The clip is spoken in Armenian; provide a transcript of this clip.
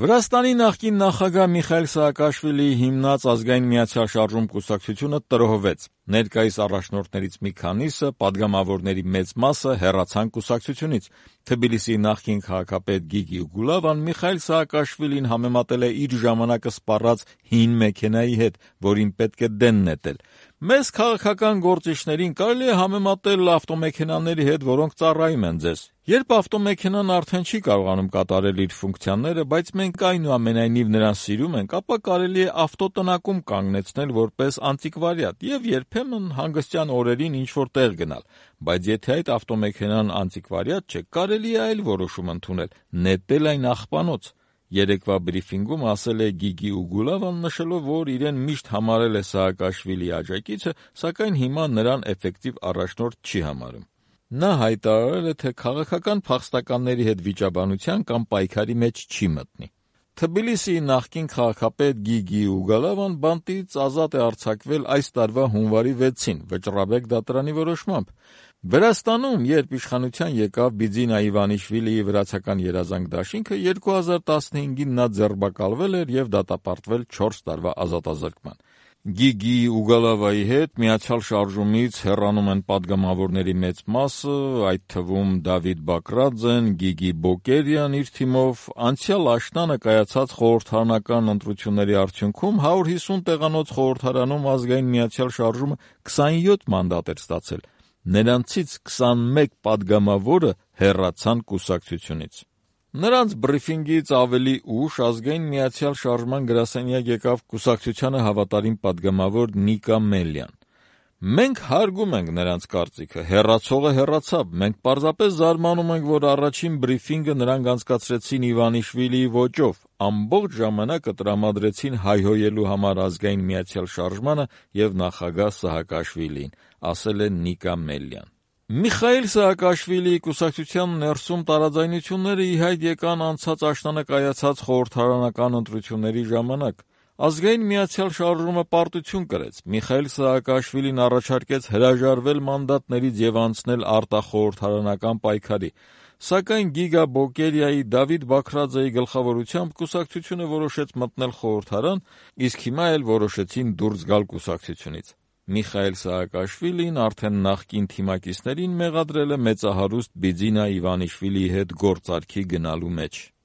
Վրաստանի նախկին նախագահ Միխայիլ Սահակաշվիլիի հիմնած Ազգային միացյալ շարժում կուսակցությունը տրոհվեց։ Ներկայիս առաջնորդներից մի քանիսը, պատգամավորների մեծ մասը հեռացան կուսակցությունից։ Թբիլիսիի նախկին քաղաքապետ Գիգի Ուգուլավան Միխայիլ Սահակաշվիլին համեմատել է իր ժամանակը սպառած հին մեքենայի հետ, որին պետք է դեն նետել։ Մեզ քաղաքական գործիչներին կարելի է համեմատել ավտոմեքենաների հետ, որոնք ծառայում են ձեզ։ Երբ ավտոմեքենան արդեն չի կարողանում կատարել իր ֆունկցիաները, բայց մենք այնուամենայնիվ նրան սիրում ենք, ապա կարելի է ավտոտնակում կանգնեցնել որպես անտիկվարիատ եւ երբեմն հանգստյան օրերին ինչ-որ տեղ գնալ։ Բայց եթե այդ ավտոմեքենան անտիկվարիատ չէ, կարելի է այլ որոշում ընդունել՝ նետել այն աղբանոց։ Երեկվա բրիֆինգում ասել է Գիգի Ուգուլավան, նշելով, որ իրեն միշտ համարել է Սահակաշվիլիի աջակիցը, սակայն հիմա նրան էֆեկտիվ առաջնորդ չի համարում։ Նա հայտարարել է, թե քաղաքական փախստականների հետ վիճաբանության կամ պայքարի մեջ չի մտնի։ Թբիլիսիի նախկին քաղաքապետ Գիգի Ուգուլավան բանտից ազատ է արձակվել այս տարվա հունվարի 6-ին Վճռաբեկ դատարանի որոշմամբ։ Վրաստանում, երբ իշխանության եկավ Բիձինա Իվանիշվիլիի վրացական երազանք դաշինքը, 2015-ին նա ձերբակալվել էր եւ դատապարտվել 4 տարվա ազատազրկման։ Գիգի Ուգուլավայի հետ Միացյալ շարժումից հեռանում են պատգամավորների մեծ մասը, այդ թվում Դավիթ Բակրաձեն, Գիգի Բոկերյան իր թիմով։ Անցյալ աշնանը կայացած խորհրդարանական ընտրությունների արդյունքում 150 տեղանոց խորհրդարանում Ազգային միացյալ շարժումը 27 մանդատ էր ստացել։ Նրանցից 21 պատգամավորը հեռացան կուսակցությունից։ Նրանց բրիֆինգից ավելի ուշ Ազգային միացյալ շարժման գրասենյակ եկավ կուսակցությանը հավատարիմ պատգամավոր Նիկա Մելյան։ Մենք հարգում ենք նրանց կարծիքը, հեռացողը հեռացավ, մենք պարզապես զարմանում ենք, որ առաջին բրիֆինգը նրանք անցկացրեցին Իվանիշվիլիի ոճով, ամբողջ ժամանակը տրամադրեցին հայհոյելու համար Ազգային միացյալ շարժմանը եւ նախագահ Սահակաշվիլիին, ասել է Նիկա Մելյան։ Միխայիլ Սահակաշվիլիի կուսակցության ներսում տարաձայնությունները ի հայտ եկան անցած աշնանը կայացած խորհրդարանական ընտրությունների ժամանակ։ Ազգային միացյալ շարժումը պարտություն կրեց։ Միխայիլ Սահակաշվիլին առաջարկեց հրաժարվել մանդատներից եւ անցնել արտախորհրդարանական պայքարի։ Սակայն Գիգա Բոկերյայի, Դավիթ Բակրաձեի գլխավորությամբ կուսակցությունը որոշեց մտնել խորհրդարան, իսկ հիմա էլ որոշեցին դուրս գալ կուսակցությունից։ Միխայիլ Սահակաշվիլին արդեն նախկին թիմակիցներին մեղադրել է մեծահարուստ Բիձինա Իվանիշվիլիի հետ գործարքի գնալու մեջ։